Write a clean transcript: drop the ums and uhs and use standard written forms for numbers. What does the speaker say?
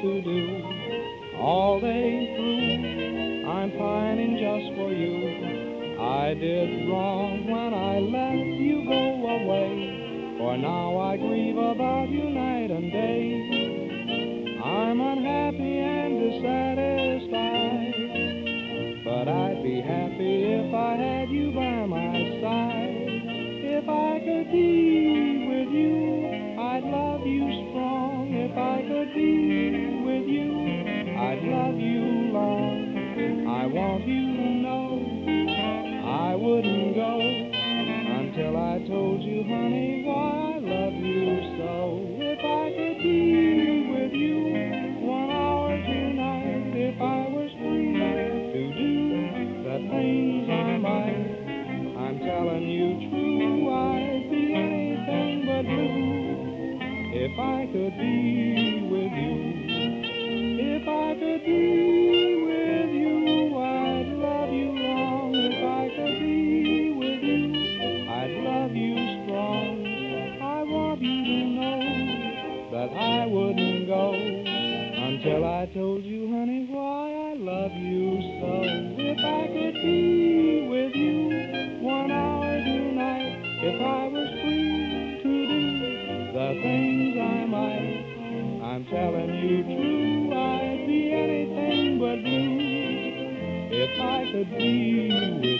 to do. All day through, I'm pining just for you. I did wrong when I let you go away, for now I grieve about you night and day. I'm unhappy and dissatisfied, but I'd be happy if I had you by my side. If I could be with you, I'd love you strong. If I could be with you, I'd love you long. I want you to know I wouldn't go until I told you, honey, why I love you so. If I could be with you 1 hour tonight, if I was free to do the things I might, I'm telling you true, I'd be anything but blue. If I could be with you, if I could be with you, I'd love you long. If I could be with you, I'd love you strong. I want you to know that I wouldn't go until I told you, honey, why I love you so. If I could be with you 1 hour tonight, if I was free to do the things I might, I'm telling you true, I'd be anything but blue if I could be with you.